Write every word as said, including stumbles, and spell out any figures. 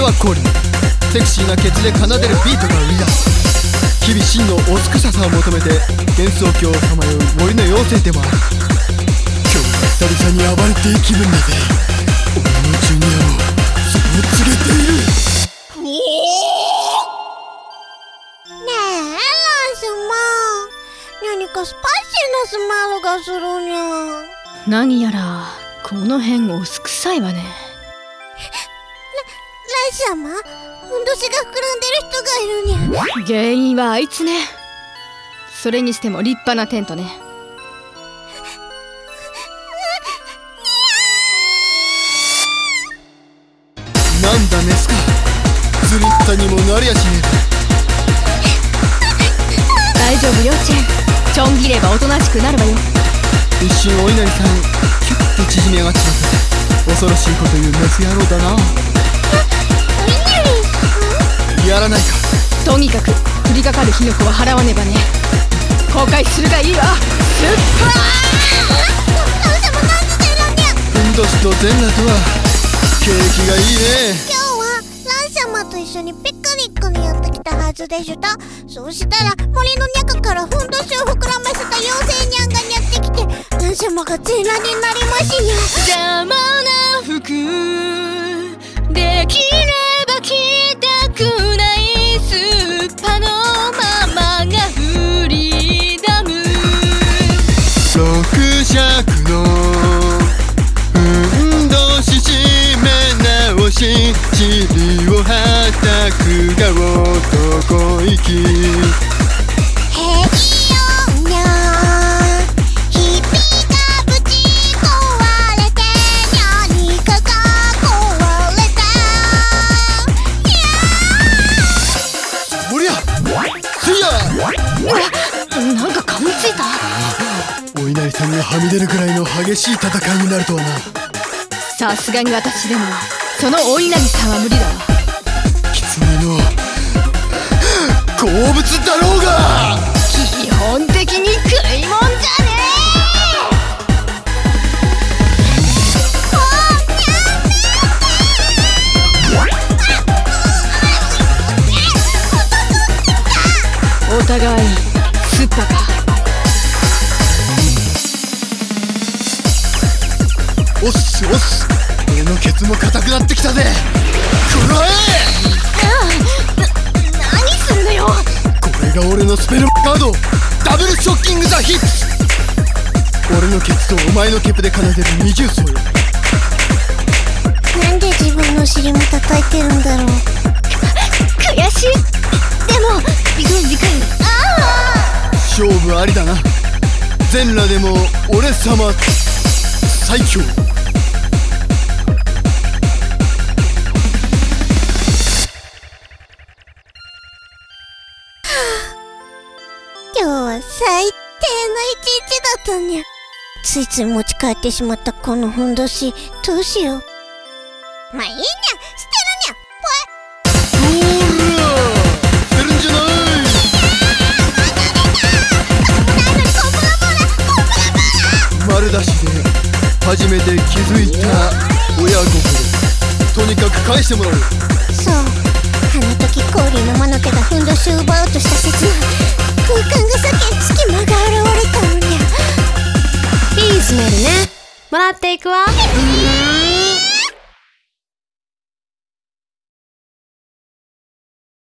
はコーリ、セクシーなケツで奏でるビートが売りだ。日々真のおすくささを求めて幻想郷をさまよう森の妖精でもある。今日は久々に暴れていい気分だぜ。俺のジュニアもそう告げている。 ねえラスマ、何かスパイシーなスマイルがするにゃ。 何やらこの辺おすくさいわね。 ラス様、ふんどしが膨らんでる人がいるにゃ。 原因はあいつね。それにしても立派なテントね。 なんだメスか、ずりったにもなりやしねえ。大丈夫よチェン、ちょん切ればおとなしくなるわよ。 一瞬お稲荷さんキュッと縮み上がっちまった。恐ろしいこと言うメス野郎だな。 お稲荷さんやらないか。 とにかく降りかかる火の粉は払わねばね。後悔するがいいわ。スッパー。 ラス様なんでだろにゃ。 ふんどしと全裸とは景気がいいね。 今日はラン様と一緒にピクニックにやってきたはずでした。そうしたら森の中からふんどしを膨らませた妖精ニャンがやってきて、ラン様が全裸になりましにゃ。 邪魔な服できれば着たくないスッパのママがフリーダム。 六尺のふんどし締め直し、尻をはたくが男行き。 ヘイヨーニャー、ひびがぶち壊れて何かが壊れた。 おりゃすいや。 なんか噛みついた。 お稲荷さんがはみ出るくらいの激しい戦いになるとはな。 さすがに私でもそのお稲荷さんは無理だわ。 狐の好物だろうが。 基本的に食いもんじゃねえ。お互いスッパか。 おっすおっす、俺のケツも硬くなってきたぜ。くらえ。 何するのよ。 これが俺のスペルカード、ダブルショッキング・ザ・ヒップス。俺のケツとお前のケプで奏でる二重奏よ。 なんで自分の尻も叩いてるんだろう。 悔しい。でもビドン次回。ああ勝負ありだな。全裸でも俺様最強。 今日は最低の一日だったにゃ。ついつい持ち帰ってしまったこのふんどし、どうしよう。まあいいにゃ、捨てるにゃ。 おら捨てるんじゃない。丸出しで初めて気づいた親心、とにかく返してもらう。 そう、あの時氷の魔の手がふんどしを奪おうとした刹那、空間が裂け隙間が現れたのにゃ。 いいスメルね。もらっていくわ。 うー